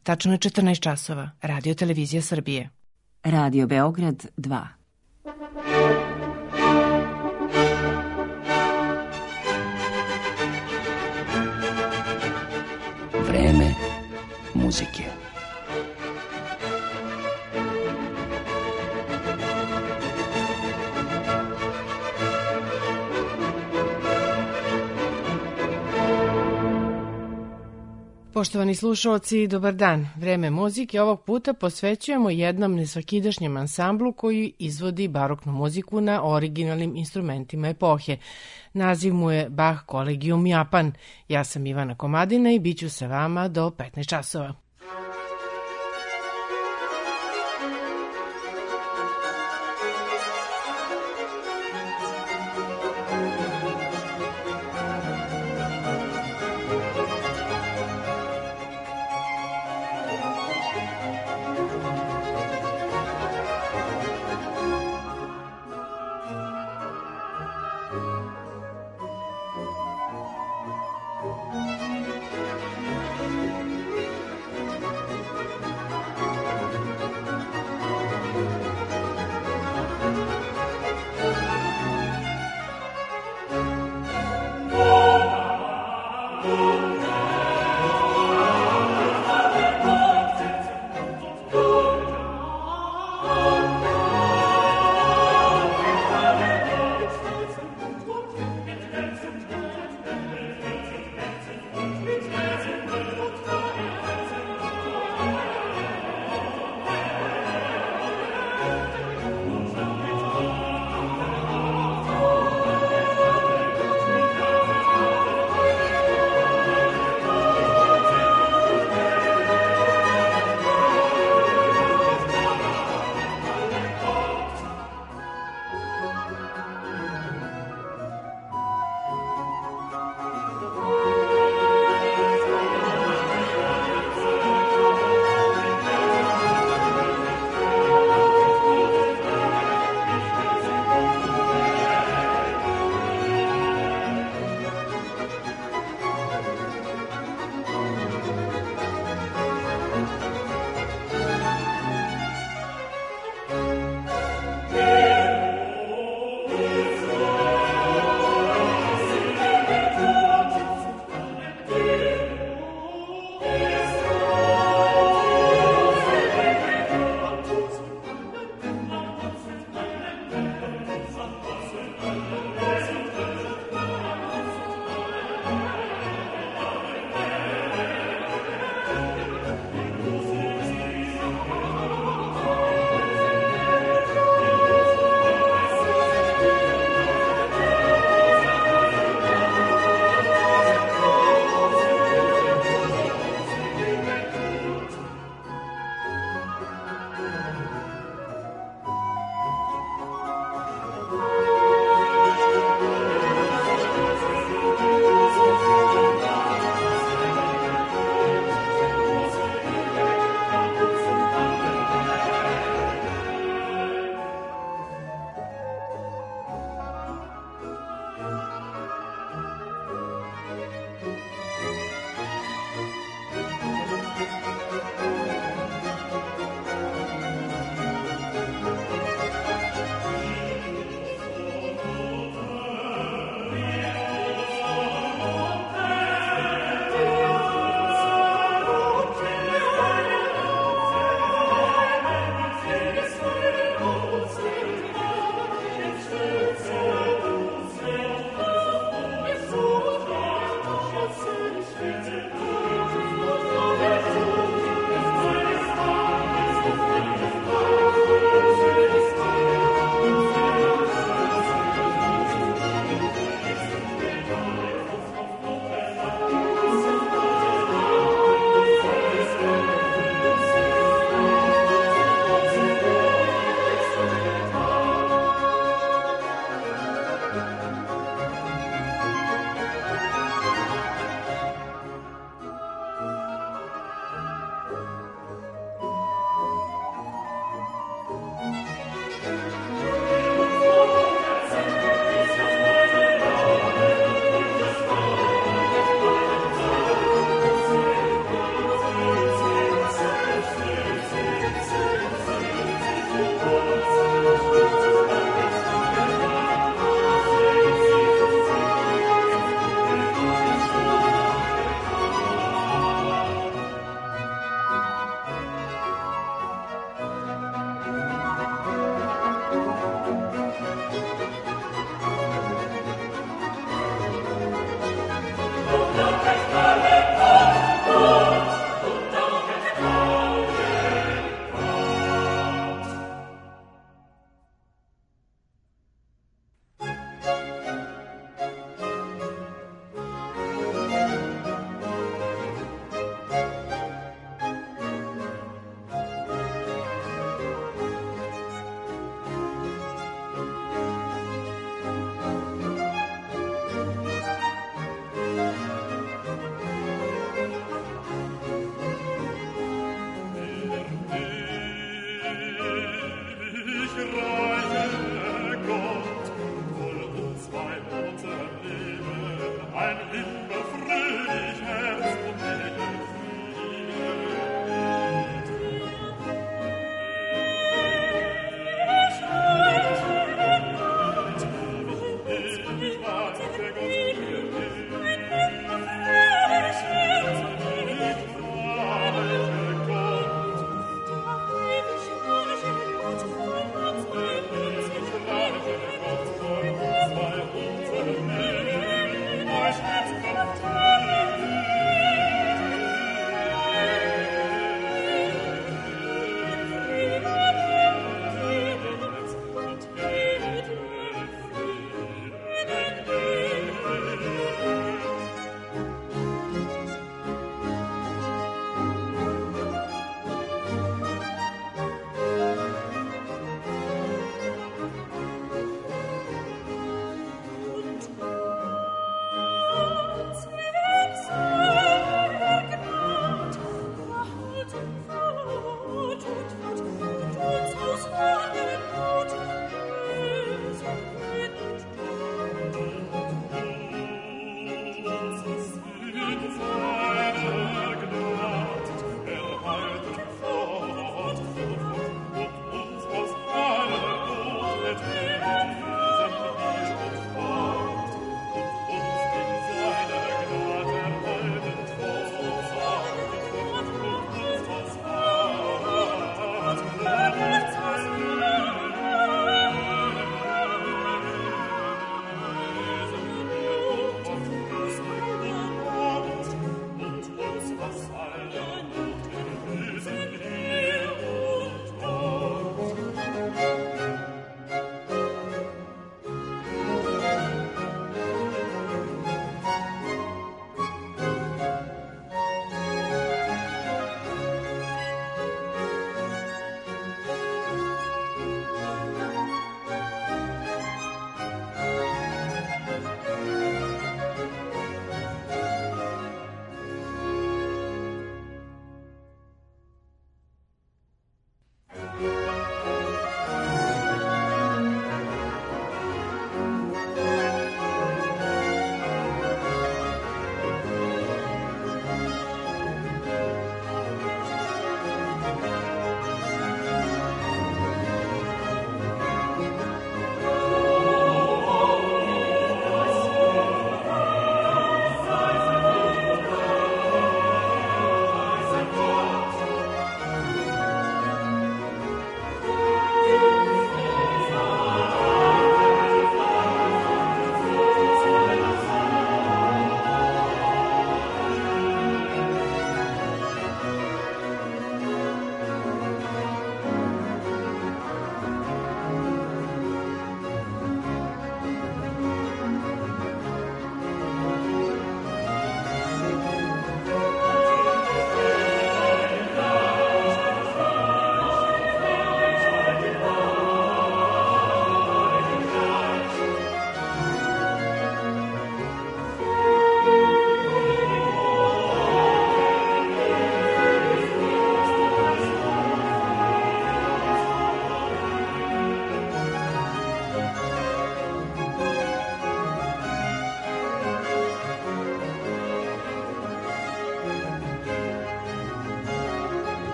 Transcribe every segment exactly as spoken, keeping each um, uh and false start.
Tačno je četrnaest časova. Radio Televizija Srbije. Radio Beograd dva. Vreme muzike. Poštovani slušalci, dobar dan. Vreme muzike ovog puta posvećujemo jednom nesvakidašnjem ansamblu koji izvodi baroknu muziku na originalnim instrumentima epohe. Naziv mu je Bach Collegium Japan. Ja sam Ivana Komadina i bit ću sa vama do petnaest časova.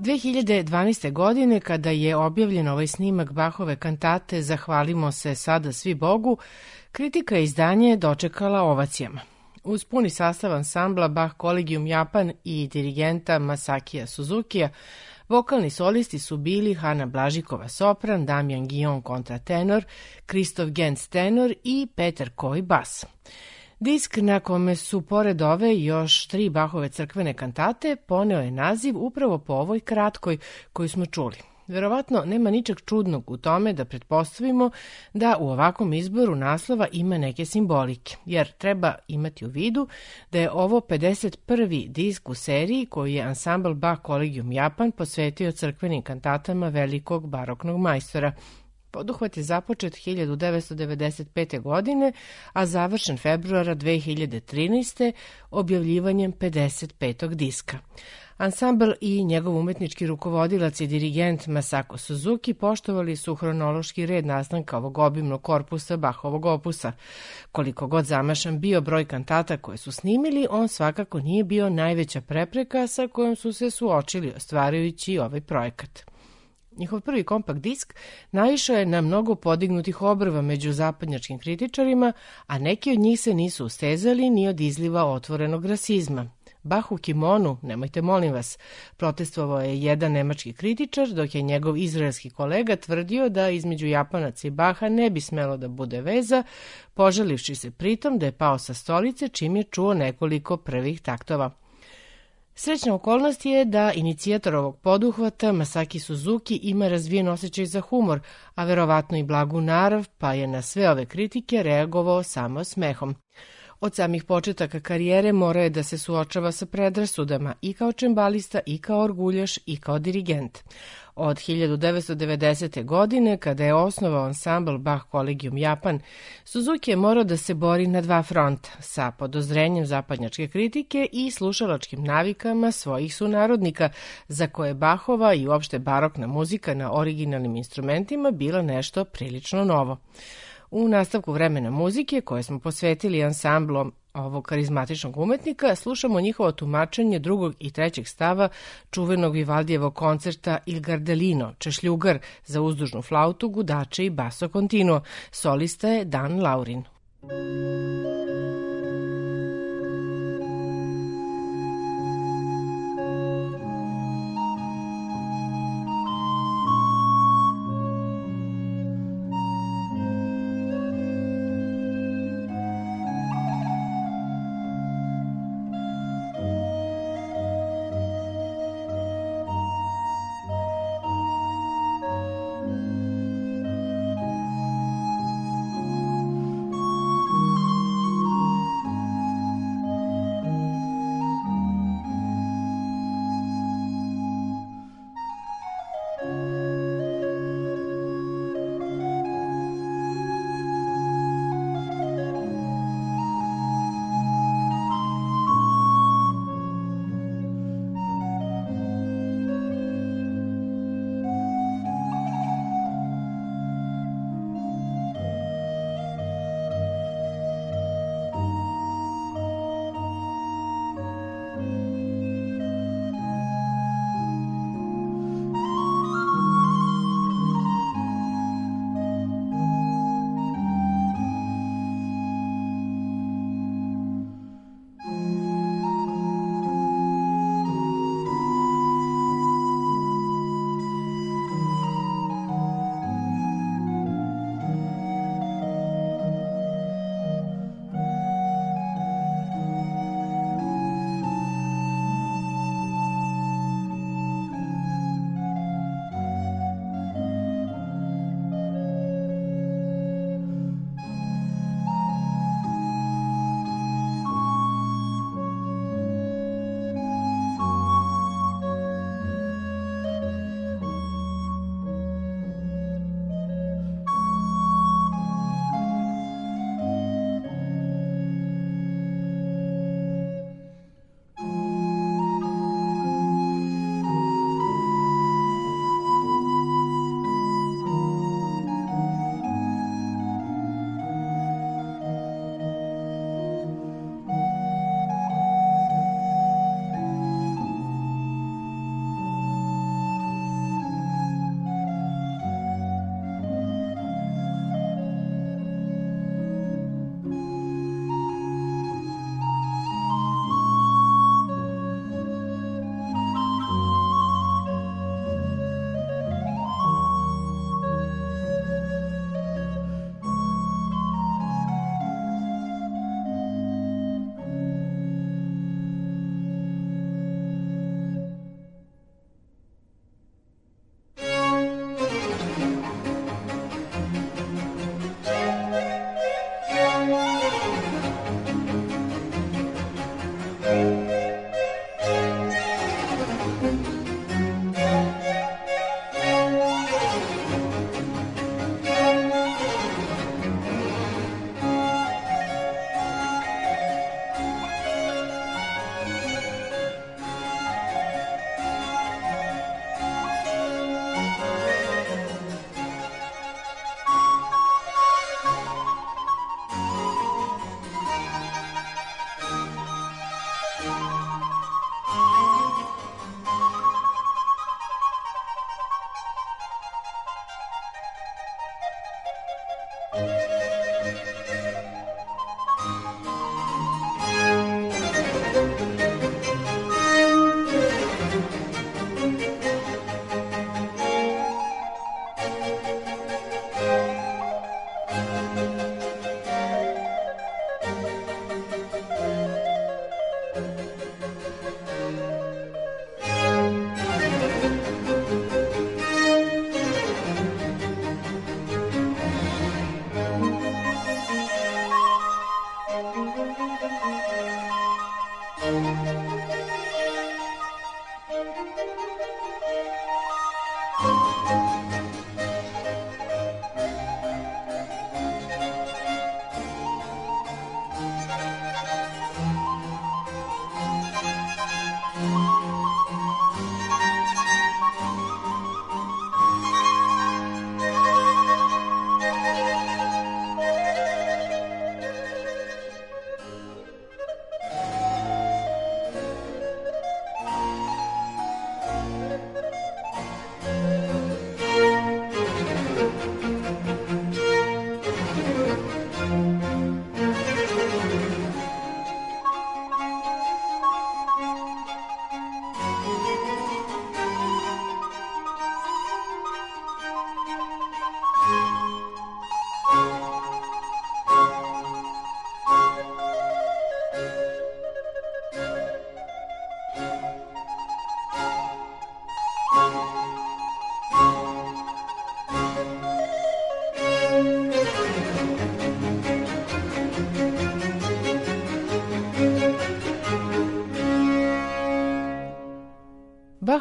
dve hiljade dvanaeste. godine, kada je objavljen ovaj snimak Bachove kantate Zahvalimo se sada svi Bogu, kritika izdanje dočekala ovacijama. Uz puni sastav ansambla Bach Collegium Japan i dirigenta Masakija Suzukija, vokalni solisti su bili Hana Blažikova sopran, Damjan Guillon kontratenor, Kristof Genc tenor i Peter Koj bas. Disk na kome su pored ove još tri Bachove crkvene kantate poneo je naziv upravo po ovoj kratkoj koju smo čuli. Verovatno nema ničeg čudnog u tome da pretpostavimo da u ovakvom izboru naslova ima neke simbolike, jer treba imati u vidu da je ovo pedeset prvi disk u seriji koji je ansambl Bach Collegium Japan posvetio crkvenim kantatama velikog baroknog majstora. Poduhvat je započet hiljadu devetsto devedeset pete. godine, a završen februara dve hiljade trinaeste. objavljivanjem pedeset petog diska. Ansambl i njegov umetnički rukovodilac i dirigent Masako Suzuki poštovali su hronološki red nastanka ovog obimnog korpusa Bachovog opusa. Koliko god zamašan bio broj kantata koje su snimili, on svakako nije bio najveća prepreka sa kojom su se suočili ostvarujući ovaj projekat. Njihov prvi kompakt disk naišao je na mnogo podignutih obrva među zapadnjačkim kritičarima, a neki od njih se nisu ustezali ni od izliva otvorenog rasizma. Bach u kimonu, nemojte molim vas, protestovao je jedan nemački kritičar, dok je njegov izraelski kolega tvrdio da između Japanaca i Baha ne bi smelo da bude veza, požalivši se pritom da je pao sa stolice čim je čuo nekoliko prvih taktova. Srećna okolnost je da inicijator ovog poduhvata, Masaki Suzuki, ima razvijen osjećaj za humor, a verovatno i blagu narav, pa je na sve ove kritike reagovao samo smehom. Od samih početaka karijere morao je da se suočava sa predrasudama i kao čembalista, i kao orguljaš, i kao dirigent. Od hiljadu devetsto devedesete. godine, kada je osnovao ansambl Bach Collegium Japan, Suzuki je morao da se bori na dva fronta, sa podozrenjem zapadnjačke kritike i slušalačkim navikama svojih sunarodnika, za koje Bachova i uopšte barokna muzika na originalnim instrumentima bila nešto prilično novo. U nastavku vremena muzike, koje smo posvetili ansamblom ovog karizmatičnog umetnika, slušamo njihovo tumačenje drugog i trećeg stava čuvenog Vivaldijevog koncerta Il Gardelino, češljugar za uzdužnu flautu, gudače i basso continuo. Solista je Dan Laurin.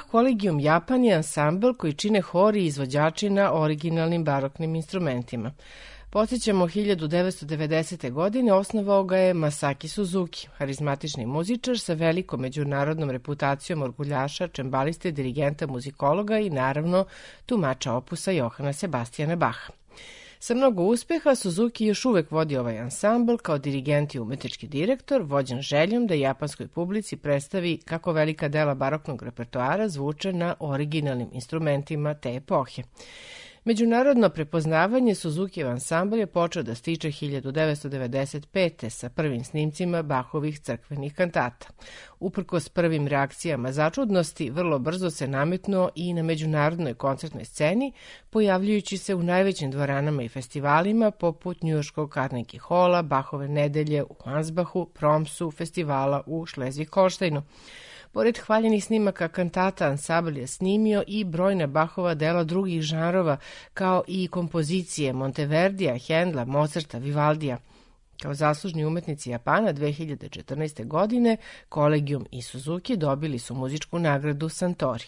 Collegium Japan je ansambl koji čine hori i izvođači na originalnim baroknim instrumentima. Podsjećamo, hiljadu devetsto devedesete. godine osnovao ga je Masaki Suzuki, harizmatični muzičar sa velikom međunarodnom reputacijom orguljaša, čembaliste, dirigenta, muzikologa i naravno tumača opusa Johana Sebastijana Baha. Sa mnogo uspeha Suzuki još uvek vodi ovaj ansambl kao dirigent i umetnički direktor, vođen željom da japanskoj publici predstavi kako velika dela baroknog repertoara zvuče na originalnim instrumentima te epohe. Međunarodno prepoznavanje Suzukijev ansambl je počeo da stiče hiljadu devetsto devedeset pete. sa prvim snimcima Bahovih crkvenih kantata. Uprkos prvim reakcijama začudnosti, vrlo brzo se nametnuo i na međunarodnoj koncertnoj sceni, pojavljujući se u najvećim dvoranama i festivalima poput njujorškog Carnegie Halla, Bahove nedelje u Ansbachu, Promsu, festivala u Šlezvig-Holštajnu. Pored hvaljenih snimaka kantata, ansambl je snimio i brojna Bahova dela drugih žanrova, kao i kompozicije Monteverdija, Hendla, Mozarta, Vivaldija. Kao zaslužni umetnici Japana dve hiljade četrnaeste. godine Collegium i Suzuki dobili su muzičku nagradu Santori.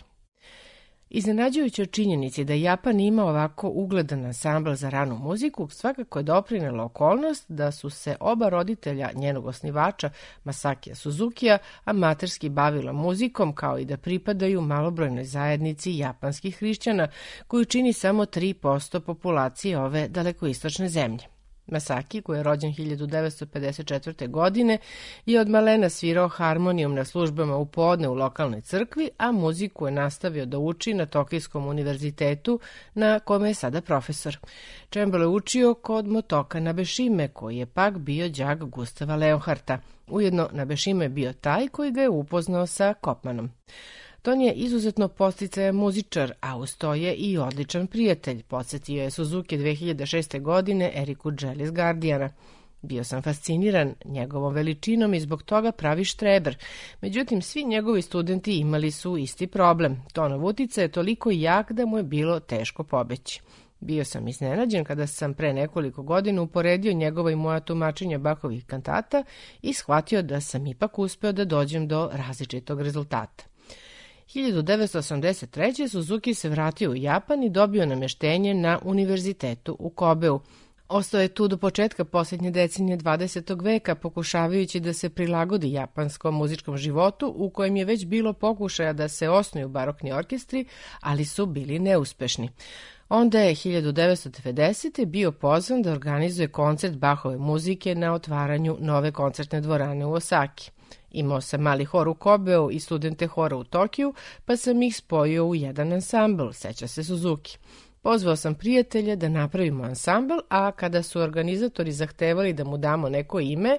Iznenađujuće činjenici da Japan ima ovako ugledan ansambl za ranu muziku svakako je doprinela okolnost da su se oba roditelja njenog osnivača Masakija Suzukija amaterski bavila muzikom, kao i da pripadaju malobrojnoj zajednici japanskih hrišćana koju čini samo tri posto populacije ove dalekoistočne zemlje. Masaki, koji je rođen hiljadu devetsto pedeset četvrte. godine, je od malena svirao harmonijum na službama u podne u lokalnoj crkvi, a muziku je nastavio da uči na Tokijskom univerzitetu, na kome je sada profesor. Čembalo je učio kod Motoka Nabešime, koji je pak bio đak Gustava Leonharta. Ujedno Nabešime je bio taj koji ga je upoznao sa Kopmanom. Ton je izuzetno posticajan muzičar, a uz to je i odličan prijatelj, podsjetio je Suzuki dve hiljade šeste. godine Eriku Dželi iz Guardiana. Bio sam fasciniran njegovom veličinom i zbog toga pravi štreber. Međutim, svi njegovi studenti imali su isti problem. Tonov uticaj je toliko jak da mu je bilo teško pobeći. Bio sam iznenađen kada sam pre nekoliko godina uporedio njegova i moja tumačenja Bahovih kantata i shvatio da sam ipak uspeo da dođem do različitog rezultata. hiljadu devetsto osamdeset treće. Suzuki se vratio u Japan i dobio nameštenje na univerzitetu u Kobeu. Ostao je tu do početka posljednje decenije dvadesetog. veka, pokušavajući da se prilagodi japanskom muzičkom životu, u kojem je već bilo pokušaja da se osnuju barokni orkestri, ali su bili neuspešni. Onda je hiljadu devetsto devedesete. bio pozvan da organizuje koncert Bahove muzike na otvaranju nove koncertne dvorane u Osaki. Imao sam mali hor u Kobeu i studente hora u Tokiju, pa sam ih spojio u jedan ansambl, seća se Suzuki. Pozvao sam prijatelje da napravimo ansambl, a kada su organizatori zahtevali da mu damo neko ime,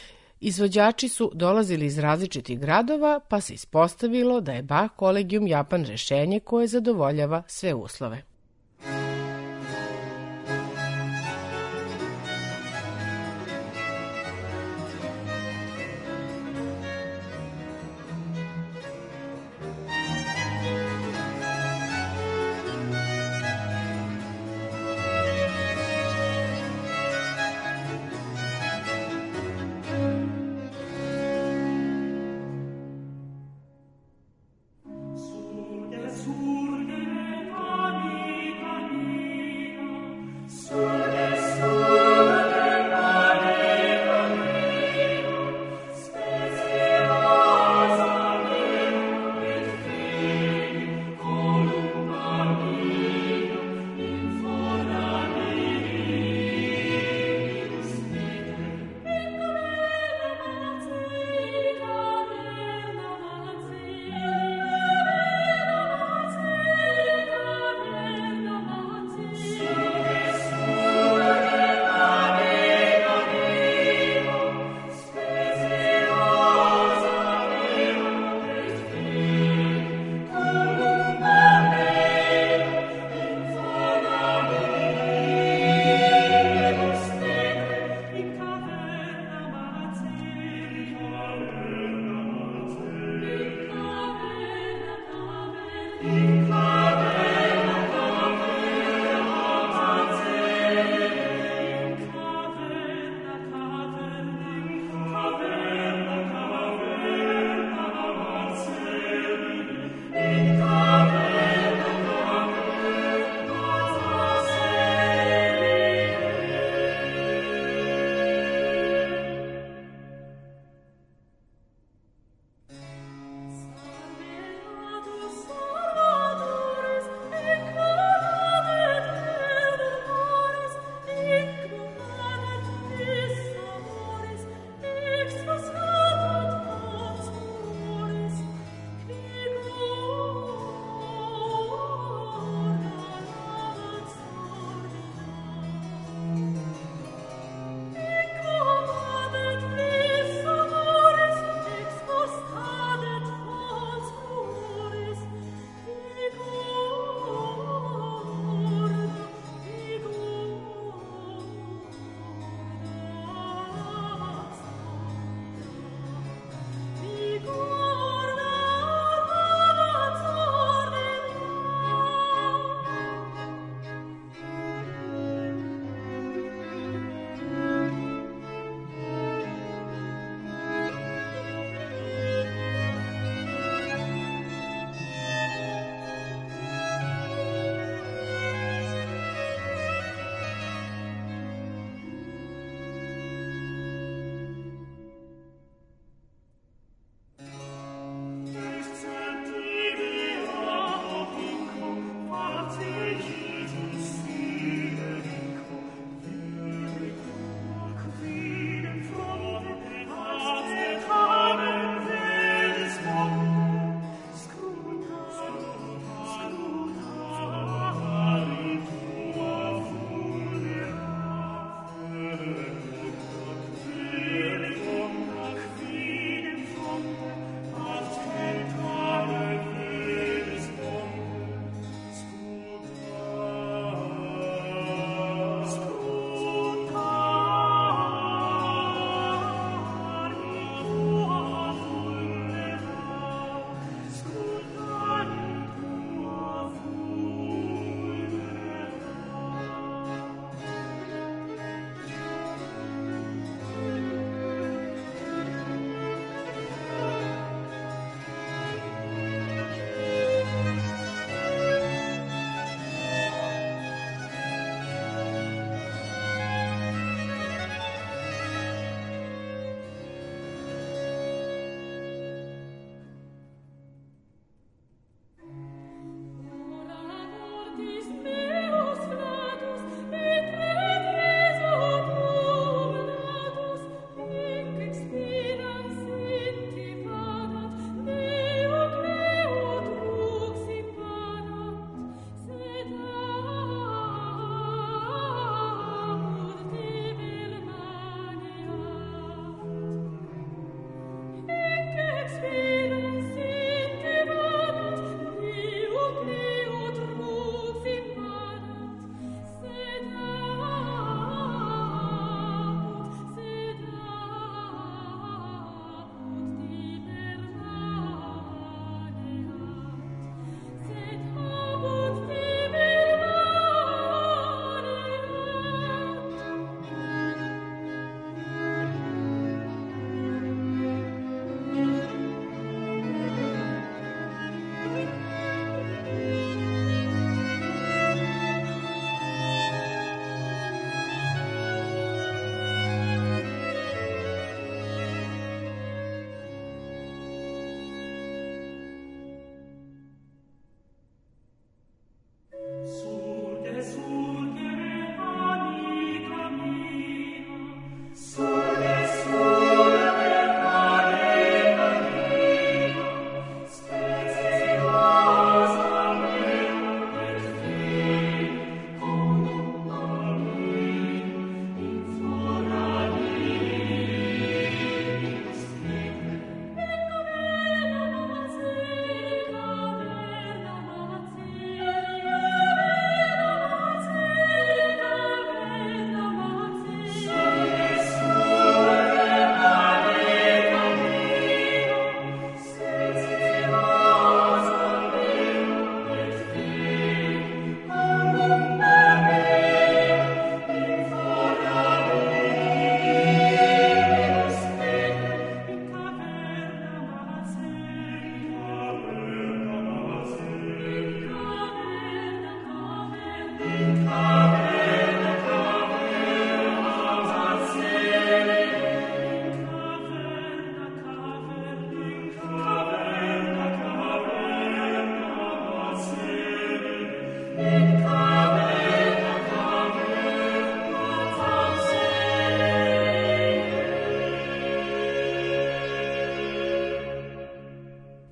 izvođači su dolazili iz različitih gradova, pa se ispostavilo da je Bach Collegium Japan rešenje koje zadovoljava sve uslove. Surge, surge,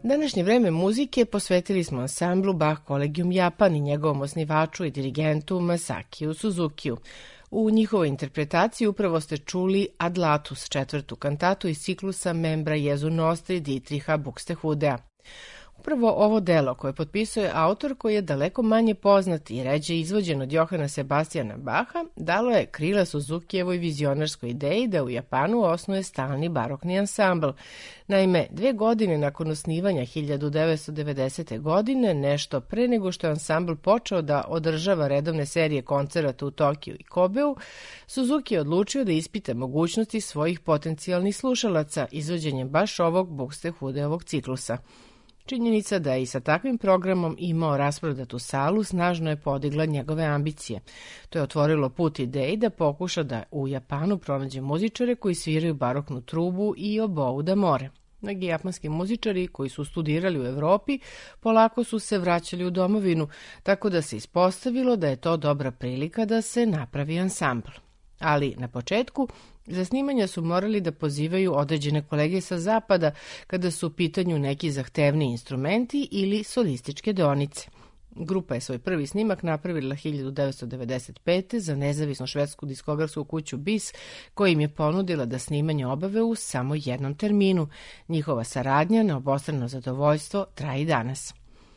Današnje vreme muzike posvetili smo ansamblu Bach Collegium Japan i njegovom osnivaču i dirigentu Masakiju Suzukiju. U njihovoj interpretaciji upravo ste čuli Adlatus, četvrtu kantatu iz ciklusa Membra Jesu Nostri Dietricha Buxtehudea. Upravo ovo delo koje potpisuje autor koji je daleko manje poznat i ređe izvođen od Johana Sebastijana Baha, dalo je krila Suzukijevoj vizionarskoj ideji da u Japanu osnuje stalni barokni ansambl. Naime, dve godine nakon osnivanja hiljadu devetsto devedesete. godine, nešto pre nego što je ansambl počeo da održava redovne serije koncerata u Tokiju i Kobeu, Suzuki je odlučio da ispita mogućnosti svojih potencijalnih slušalaca izvođenjem baš ovog Buxtehudeovog ciklusa. Činjenica da je i sa takvim programom imao rasprodatu salu snažno je podigla njegove ambicije. To je otvorilo put ideji da pokuša da u Japanu pronađe muzičare koji sviraju baroknu trubu i obou da more. Mnogi japanski muzičari koji su studirali u Evropi polako su se vraćali u domovinu, tako da se ispostavilo da je to dobra prilika da se napravi ansambl. Ali na početku za snimanja su morali da pozivaju određene kolege sa zapada kada su u pitanju neki zahtevni instrumenti ili solističke deonice. Grupa je svoj prvi snimak napravila hiljadu devetsto devedeset pete. za nezavisnu švedsku diskografsku kuću B I S, koja im je ponudila da snimanje obave u samo jednom terminu. Njihova saradnja na obostrano zadovoljstvo traje i danas.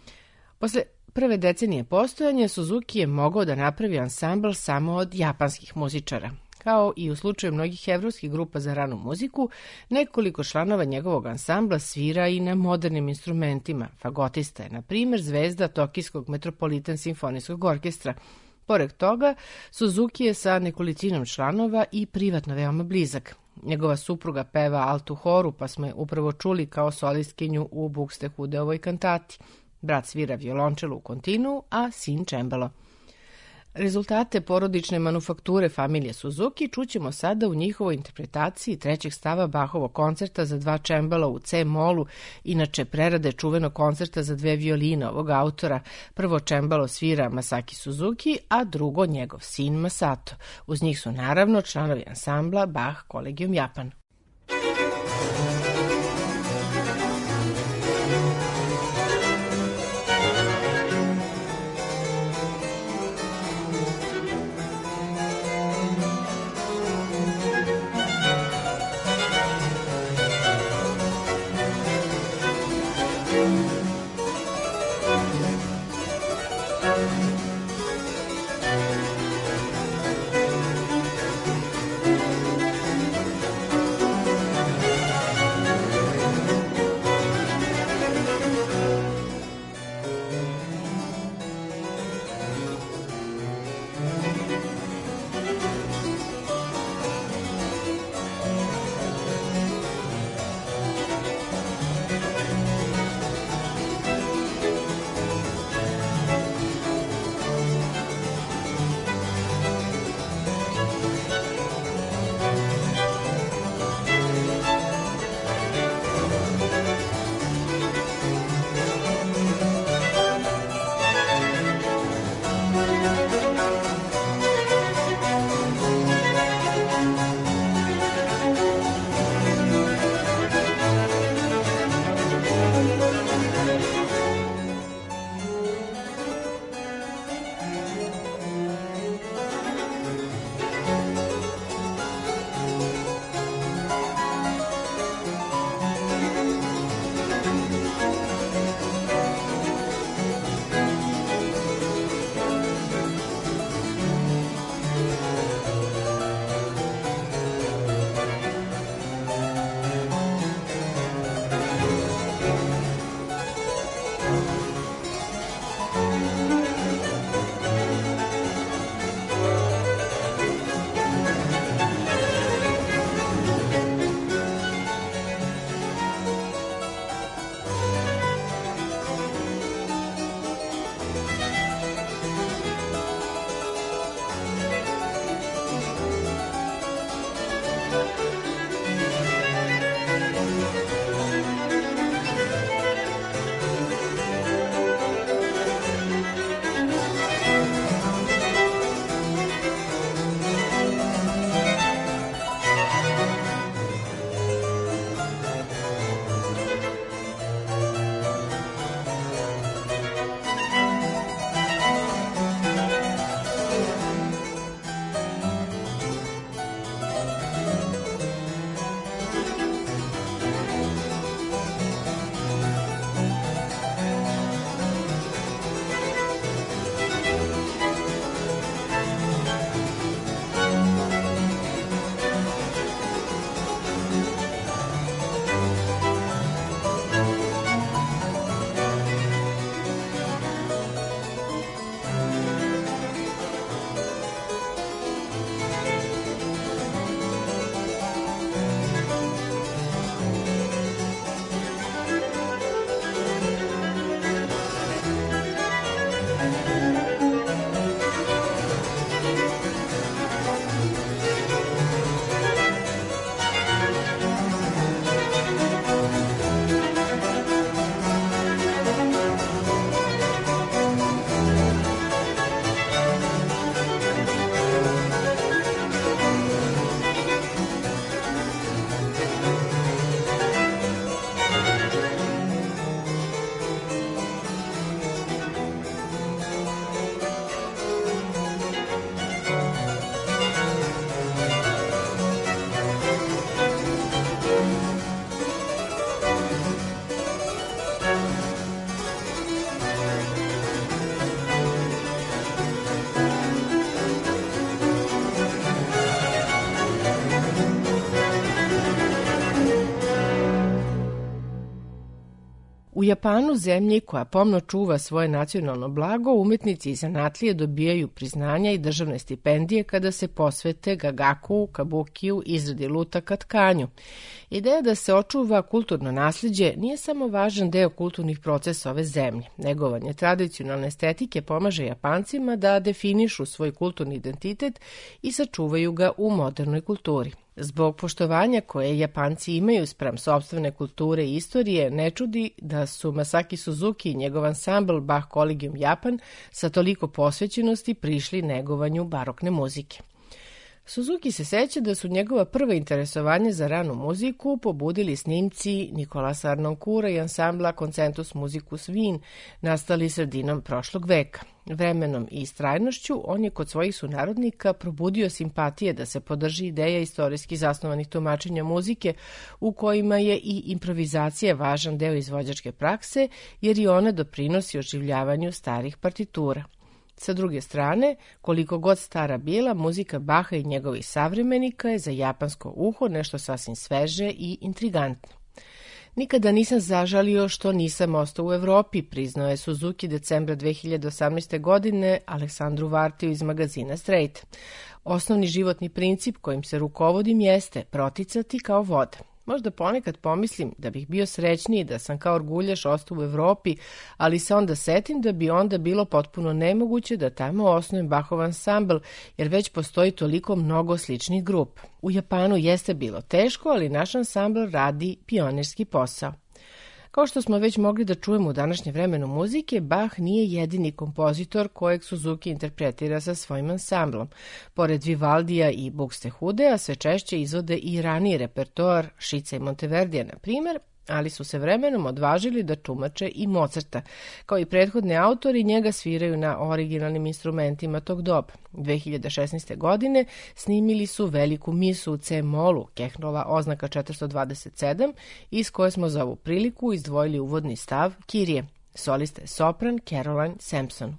Posle prve decenije postojanja Suzuki je mogao da napravi ansambl samo od japanskih muzičara. Kao i u slučaju mnogih evropskih grupa za ranu muziku, nekoliko članova njegovog ansambla svira i na modernim instrumentima. Fagotista je, na primjer, zvezda Tokijskog Metropolitan simfonijskog orkestra. Pored toga, Suzuki je sa nekolicinom članova i privatno veoma blizak. Njegova supruga peva altu horu, pa smo je upravo čuli kao solistkinju u Buxtehudeovoj kantati. Brat svira violončelo u kontinu, a sin čembalo. Rezultate porodične manufakture familije Suzuki čućemo sada u njihovoj interpretaciji trećeg stava Bachovog koncerta za dva čembala u C-molu, inače prerade čuvenog koncerta za dve violine ovog autora. Prvo čembalo svira Masaki Suzuki, a drugo njegov sin Masato. Uz njih su naravno članovi ansambla Bach Collegium Japan. Thank you. U Japanu, zemlji koja pomno čuva svoje nacionalno blago, umetnici i zanatlije dobijaju priznanja i državne stipendije kada se posvete gagaku, kabukiju, izradi lutaka, tkanju. Ideja da se očuva kulturno nasljeđe nije samo važan deo kulturnih procesa ove zemlje. Negovanje tradicionalne estetike pomaže Japancima da definišu svoj kulturni identitet i sačuvaju ga u modernoj kulturi. Zbog poštovanja koje Japanci imaju spram sopstvene kulture i istorije, ne čudi da su Masaki Suzuki i njegov ansambl Bach Collegium Japan sa toliko posvećenosti prišli negovanju barokne muzike. Suzuki se seća da su njegova prva interesovanja za ranu muziku pobudili snimci Nikolasa Arnonkura i ansambla Concentus Musicus Wien, nastali sredinom prošlog veka. Vremenom i istrajnošću on je kod svojih sunarodnika probudio simpatije da se podrži ideja istorijski zasnovanih tumačenja muzike u kojima je i improvizacija važan deo izvođačke prakse jer i ona doprinosi oživljavanju starih partitura. Sa druge strane, koliko god stara bila, muzika Baha i njegovih savremenika je za japansko uho nešto sasvim sveže i intrigantno. Nikada nisam zažalio što nisam ostao u Evropi, priznao je Suzuki decembra dve hiljade osamnaeste. godine Aleksandru Vartiju iz magazina Straight. Osnovni životni princip kojim se rukovodim jeste proticati kao voda. Možda ponekad pomislim da bih bio srećniji da sam kao orguljaš ostao u Evropi, ali se onda setim da bi onda bilo potpuno nemoguće da tamo osnujem Bachov ansambl, jer već postoji toliko mnogo sličnih grupa. U Japanu jeste bilo teško, ali naš ansambl radi pionirski posao. Kao što smo već mogli da čujemo u današnje vremenu muzike, Bach nije jedini kompozitor kojeg Suzuki interpretira sa svojim ansamblom. Pored Vivaldija i Buxtehudea sve češće izvode i raniji repertoar Šica i Monteverdija, na primjer, ali su se vremenom odvažili da tumače i Mozarta. Kao i prethodni autori, njega sviraju na originalnim instrumentima tog doba. dve hiljade šesnaeste. godine snimili su veliku misu u C-molu, Kehnova oznaka četiristo dvadeset sedam, iz koje smo za ovu priliku izdvojili uvodni stav Kirije. Solista je sopran Caroline Sampson.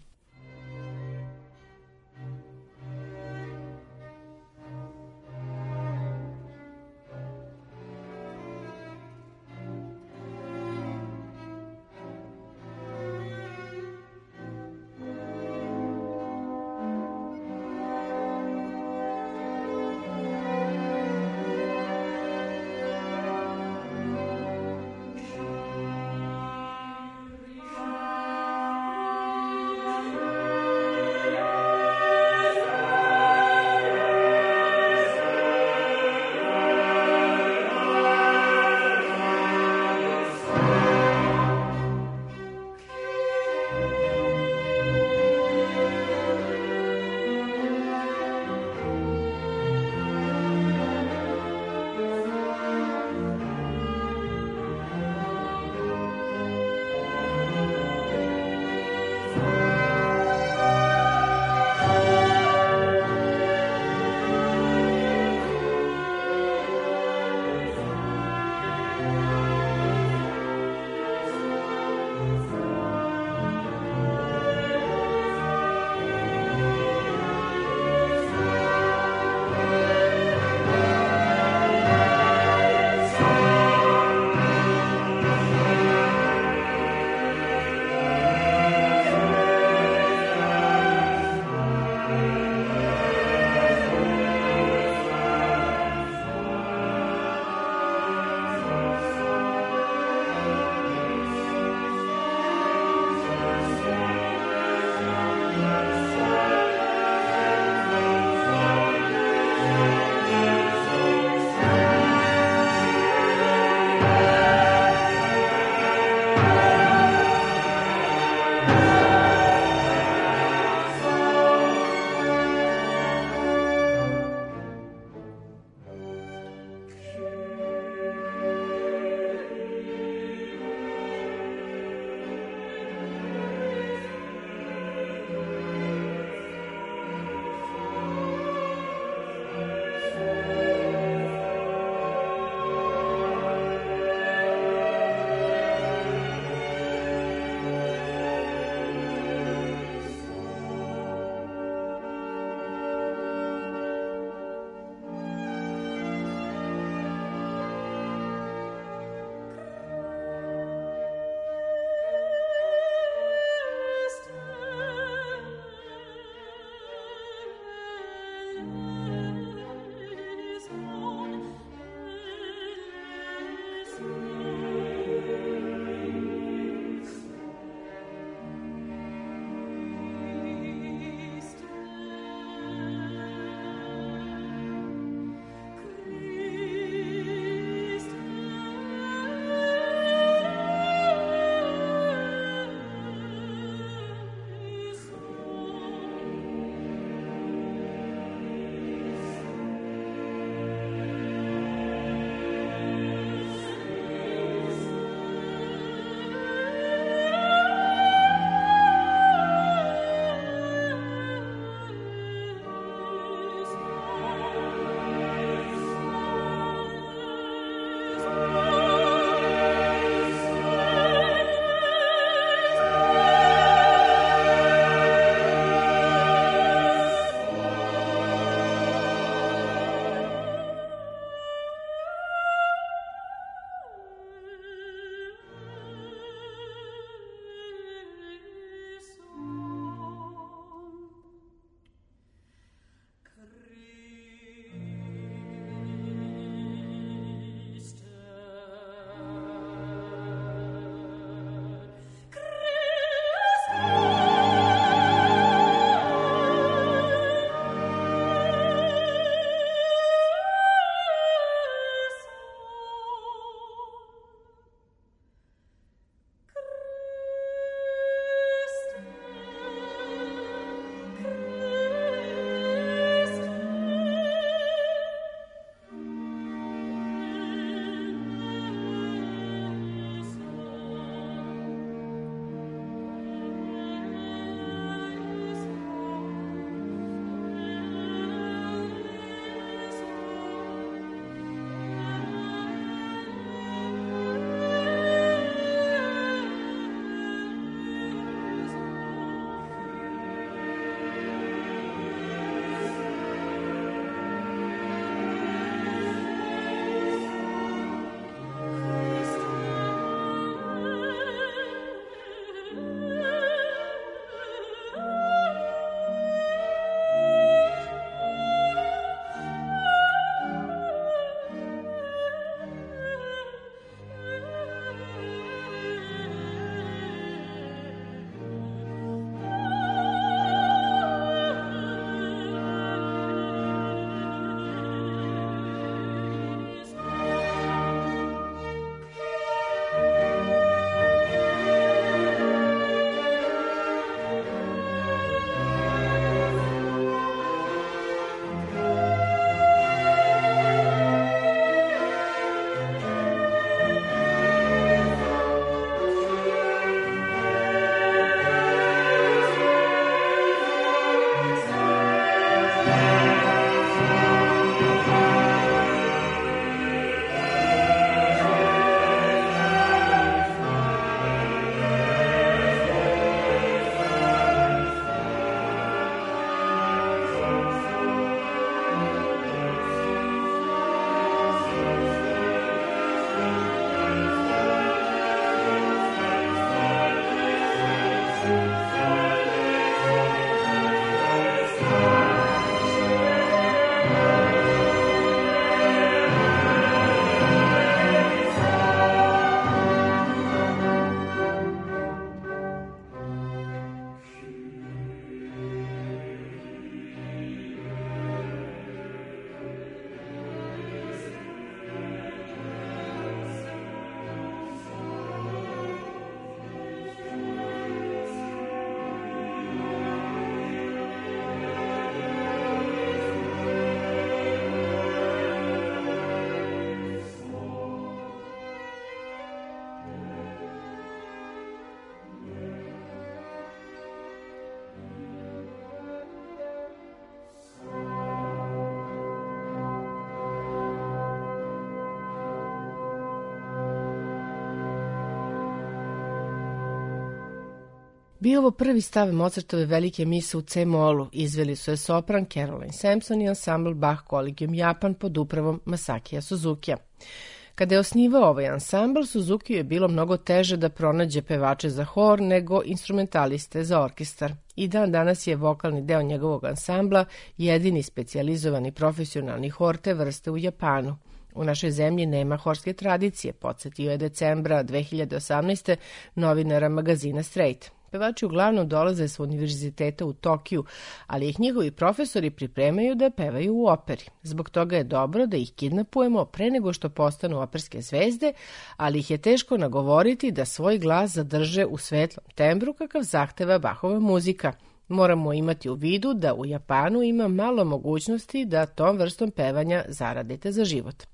Bio ovo prvi stav Mozartove velike mise u C-molu. Izveli su je sopran Caroline Sampson i ansambl Bach Collegium Japan pod upravom Masakija Suzukija. Kada je osnivao ovaj ansambl, Suzukiju je bilo mnogo teže da pronađe pevače za hor nego instrumentaliste za orkestar. I dan danas je vokalni deo njegovog ansambla jedini specijalizovani profesionalni hor te vrste u Japanu. U našoj zemlji nema horske tradicije, podsjetio je decembra dve hiljade osamnaeste. novinara magazina Straight. Pevači uglavnom dolaze sa univerziteta u Tokiju, ali ih njihovi profesori pripremaju da pevaju u operi. Zbog toga je dobro da ih kidnapujemo pre nego što postanu operske zvezde, ali ih je teško nagovoriti da svoj glas zadrže u svetlom tembru kakav zahteva Bachova muzika. Moramo imati u vidu da u Japanu ima malo mogućnosti da tom vrstom pevanja zaradite za život.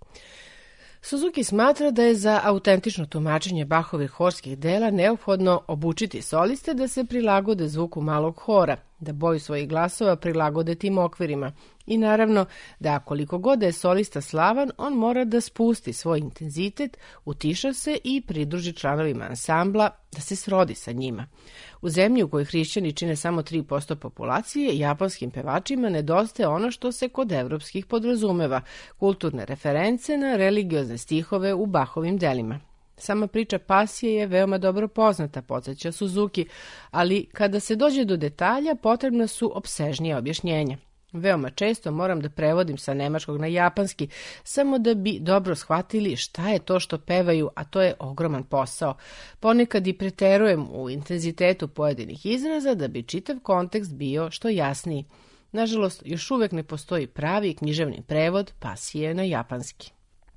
Suzuki smatra da je za autentično tumačenje Bachovih horskih dela neophodno obučiti soliste da se prilagode zvuku malog hora, da boju svojih glasova prilagode tim okvirima i naravno da koliko god je solista slavan, on mora da spusti svoj intenzitet, utiša se i pridruži članovima ansambla da se srodi sa njima. U zemlji u kojoj hrišćani čine samo tri posto populacije, japanskim pevačima nedostaje ono što se kod evropskih podrazumeva, kulturne reference na religiozne stihove u Bachovim delima. Sama priča pasije je veoma dobro poznata, podsjeća Suzuki, ali kada se dođe do detalja potrebna su opsežnija objašnjenja. Veoma često moram da prevodim sa nemačkog na japanski, samo da bi dobro shvatili šta je to što pevaju, a to je ogroman posao. Ponekad i preterujem u intenzitetu pojedinih izraza da bi čitav kontekst bio što jasniji. Nažalost, još uvek ne postoji pravi književni prevod pasije na japanski.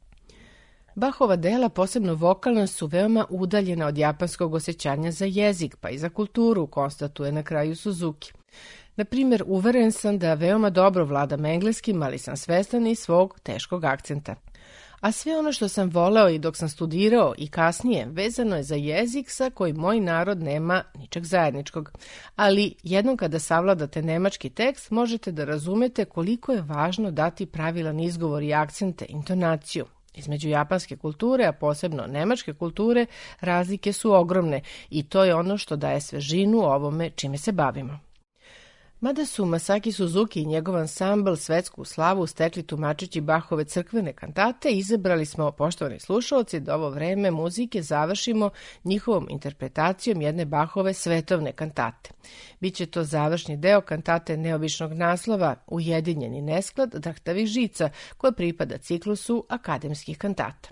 Bachova dela, posebno vokalna, su veoma udaljena od japanskog osjećanja za jezik, pa i za kulturu, konstatuje na kraju Suzuki. Na primjer, uveren sam da veoma dobro vladam engleskim, ali sam svestan i svog teškog akcenta. A sve ono što sam voleo i dok sam studirao i kasnije vezano je za jezik sa kojim moj narod nema ničeg zajedničkog. Ali jednom kada savladate nemački tekst, možete da razumete koliko je važno dati pravilan izgovor i akcente, intonaciju. Između japanske kulture, a posebno nemačke kulture, razlike su ogromne i to je ono što daje svežinu ovome čime se bavimo. Mada su Masaki Suzuki i njegov ansambl svetsku slavu stekli tumačeći Bachove crkvene kantate, izabrali smo, poštovani slušalci, da ovo vreme muzike završimo njihovom interpretacijom jedne Bachove svetovne kantate. Biće to završni deo kantate neobičnog naslova Ujedinjeni nesklad drhtavih žica, koja pripada ciklusu akademskih kantata.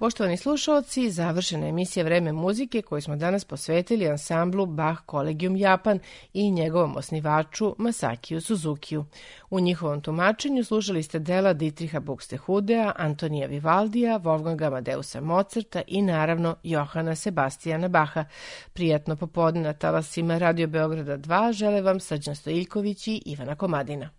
Poštovani slušalci, završena je emisija Vreme muzike koju smo danas posvetili ansamblu Bach Collegium Japan i njegovom osnivaču Masakiju Suzukiju. U njihovom tumačenju slušali ste dela Dietricha Buxtehudea, Antonija Vivaldija, Wolfganga Amadeusa Mozarta i naravno Johana Sebastijana Baha. Prijatno popodne na talasima Radio Beograda dva žele vam Srđan Stojiljković i Ivana Komadina.